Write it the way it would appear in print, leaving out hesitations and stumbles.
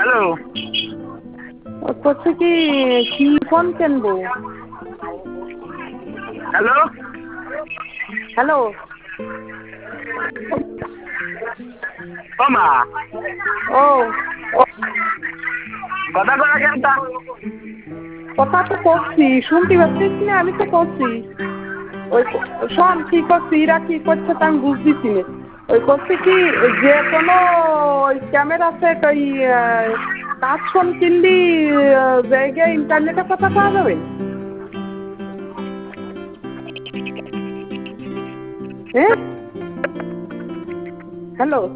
Hello, করছে কি কি ফোন কিনবো? হ্যালো, হ্যালো, ও মা ও কথা করা কেন তা? কথা তো করছি, শুনতে পাচ্ছিস না? আমি তো করছি। ওই শোন, কি করছি, এরা কি করছে তা আমি বুঝতেছি না। ওই করছে কি, যে কোনো ওই ক্যামেরা সেট ওই কাজ ফোন কিনলি জায়গায় ইন্টারনেটে কথা পাওয়া যাবে? হ্যাঁ, হ্যালো।